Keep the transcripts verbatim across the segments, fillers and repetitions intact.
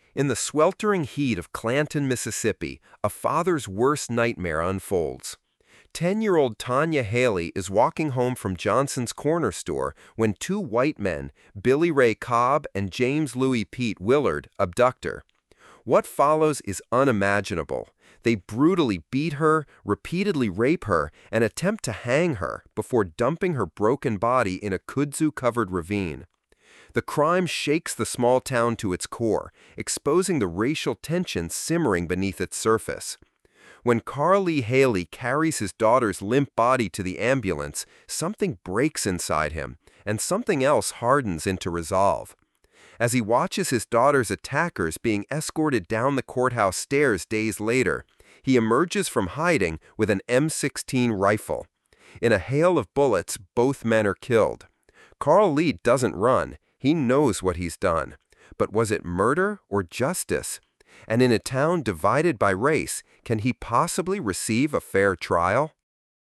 In the sweltering heat of Clanton, Mississippi, a father's worst nightmare unfolds. Ten-year-old Tanya Haley is walking home from Johnson's Corner Store when two white men, Billy Ray Cobb and James Louis Pete Willard, abduct her. What follows is unimaginable. They brutally beat her, repeatedly rape her, and attempt to hang her before dumping her broken body in a kudzu-covered ravine. The crime shakes the small town to its core, exposing the racial tension simmering beneath its surface. When Carl Lee Haley carries his daughter's limp body to the ambulance, something breaks inside him, and something else hardens into resolve. As he watches his daughter's attackers being escorted down the courthouse stairs days later, he emerges from hiding with an M sixteen rifle. In a hail of bullets, both men are killed. Carl Lee doesn't run. He knows what he's done. But was it murder or justice? And in a town divided by race, can he possibly receive a fair trial?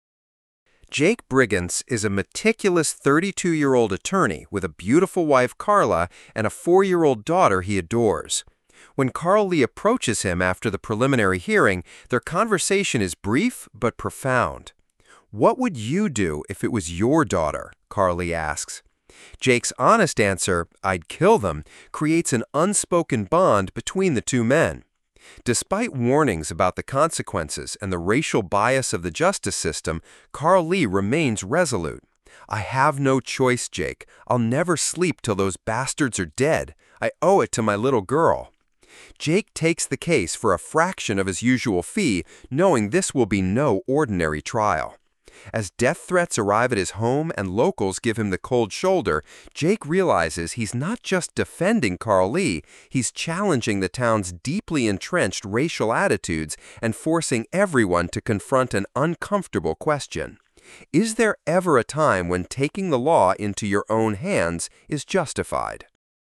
Jake Brigance is a meticulous thirty-two-year-old attorney with a beautiful wife, Carla, and a four-year-old daughter he adores. When Carl Lee approaches him after the preliminary hearing, their conversation is brief but profound. "What would you do if it was your daughter?" Carl Lee asks. Jake's honest answer, "I'd kill them," creates an unspoken bond between the two men. Despite warnings about the consequences and the racial bias of the justice system, Carl Lee remains resolute. "I have no choice, Jake. I'll never sleep till those bastards are dead. I owe it to my little girl." Jake takes the case for a fraction of his usual fee, knowing this will be no ordinary trial. As death threats arrive at his home and locals give him the cold shoulder, Jake realizes he's not just defending Carl Lee, he's challenging the town's deeply entrenched racial attitudes and forcing everyone to confront an uncomfortable question. Is there ever a time when taking the law into your own hands is justified?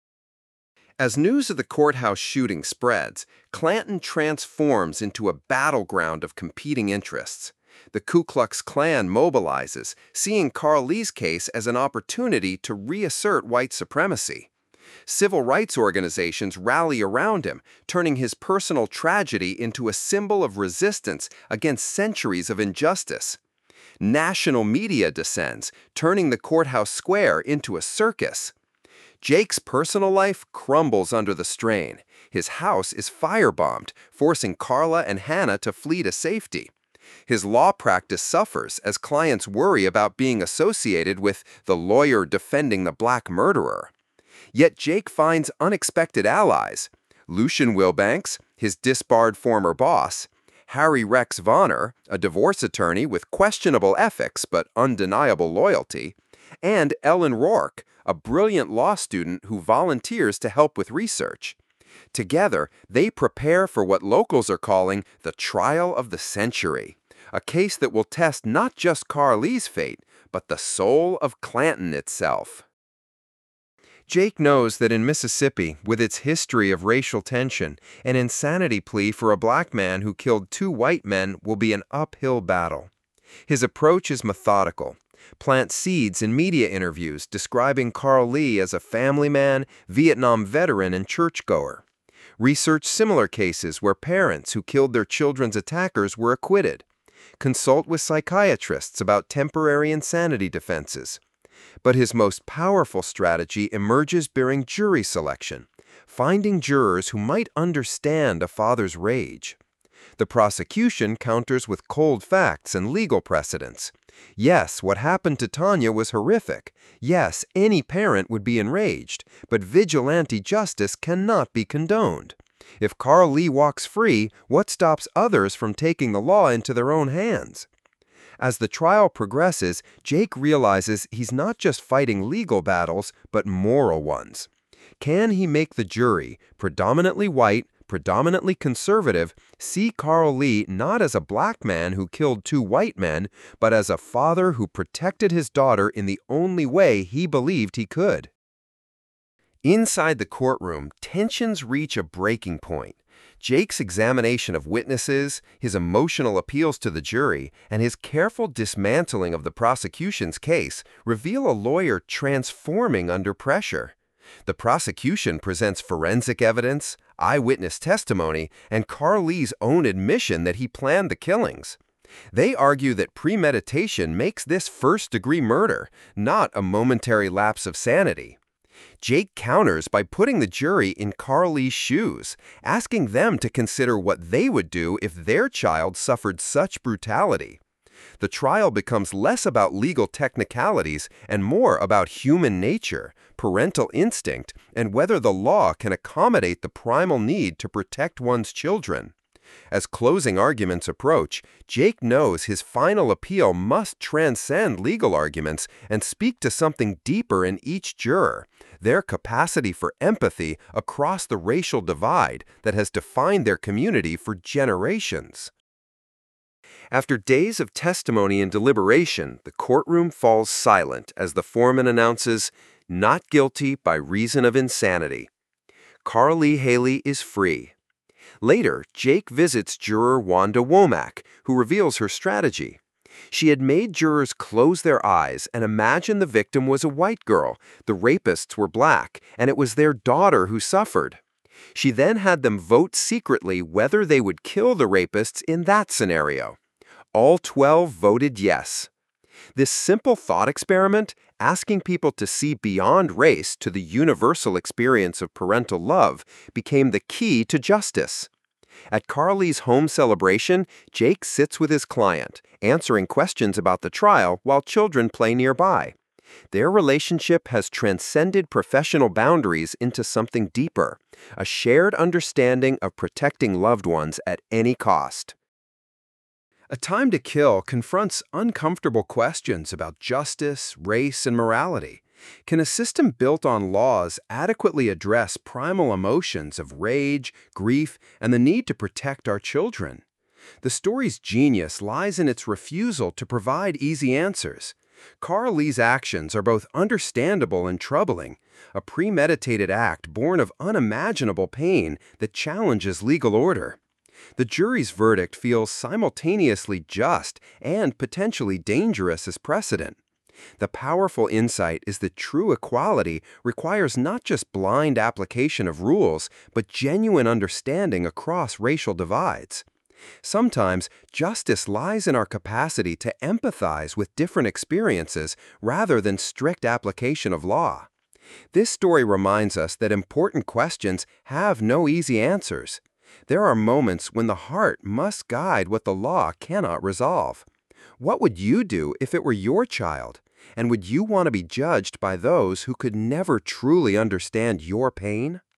As news of the courthouse shooting spreads, Clanton transforms into a battleground of competing interests. The Ku Klux Klan mobilizes, seeing Carl Lee's case as an opportunity to reassert white supremacy. Civil rights organizations rally around him, turning his personal tragedy into a symbol of resistance against centuries of injustice. National media descends, turning the courthouse square into a circus. Jake's personal life crumbles under the strain. His house is firebombed, forcing Carla and Hannah to flee to safety. His law practice suffers as clients worry about being associated with the lawyer defending the black murderer. Yet Jake finds unexpected allies: Lucian Wilbanks, his disbarred former boss; Harry Rex Vonner, a divorce attorney with questionable ethics but undeniable loyalty; and Ellen Rourke, a brilliant law student who volunteers to help with research. Together, they prepare for what locals are calling the trial of the century, a case that will test not just Carl Lee's fate, but the soul of Clanton itself. Jake knows that in Mississippi, with its history of racial tension, an insanity plea for a black man who killed two white men will be an uphill battle. His approach is methodical. Plant seeds in media interviews describing Carl Lee as a family man, Vietnam veteran, and churchgoer. Research similar cases where parents who killed their children's attackers were acquitted. Consult with psychiatrists about temporary insanity defenses. But his most powerful strategy emerges during jury selection, finding jurors who might understand a father's rage. The prosecution counters with cold facts and legal precedents. Yes, what happened to Tanya was horrific. Yes, any parent would be enraged, but vigilante justice cannot be condoned. If Carl Lee walks free, what stops others from taking the law into their own hands? As the trial progresses, Jake realizes he's not just fighting legal battles, but moral ones. Can he make the jury, predominantly white, predominantly conservative, see Carl Lee not as a black man who killed two white men, but as a father who protected his daughter in the only way he believed he could? Inside the courtroom, tensions reach a breaking point. Jake's examination of witnesses, his emotional appeals to the jury, and his careful dismantling of the prosecution's case reveal a lawyer transforming under pressure. The prosecution presents forensic evidence, eyewitness testimony, and Carly's own admission that he planned the killings. They argue that premeditation makes this first-degree murder, not a momentary lapse of sanity. Jake counters by putting the jury in Carly's shoes, asking them to consider what they would do if their child suffered such brutality. The trial becomes less about legal technicalities and more about human nature, parental instinct, and whether the law can accommodate the primal need to protect one's children. As closing arguments approach, Jake knows his final appeal must transcend legal arguments and speak to something deeper in each juror, their capacity for empathy across the racial divide that has defined their community for generations. After days of testimony and deliberation, the courtroom falls silent as the foreman announces, "Not guilty by reason of insanity." Carly Haley is free. Later, Jake visits juror Wanda Womack, who reveals her strategy. She had made jurors close their eyes and imagine the victim was a white girl, the rapists were black, and it was their daughter who suffered. She then had them vote secretly whether they would kill the rapists in that scenario. All twelve voted yes. This simple thought experiment, asking people to see beyond race to the universal experience of parental love, became the key to justice. At Carly's home celebration, Jake sits with his client, answering questions about the trial while children play nearby. Their relationship has transcended professional boundaries into something deeper, a shared understanding of protecting loved ones at any cost. A Time to Kill confronts uncomfortable questions about justice, race, and morality. Can a system built on laws adequately address primal emotions of rage, grief, and the need to protect our children? The story's genius lies in its refusal to provide easy answers. Carly's actions are both understandable and troubling, a premeditated act born of unimaginable pain that challenges legal order. The jury's verdict feels simultaneously just and potentially dangerous as precedent. The powerful insight is that true equality requires not just blind application of rules, but genuine understanding across racial divides. Sometimes, justice lies in our capacity to empathize with different experiences rather than strict application of law. This story reminds us that important questions have no easy answers. There are moments when the heart must guide what the law cannot resolve. What would you do if it were your child? And would you want to be judged by those who could never truly understand your pain?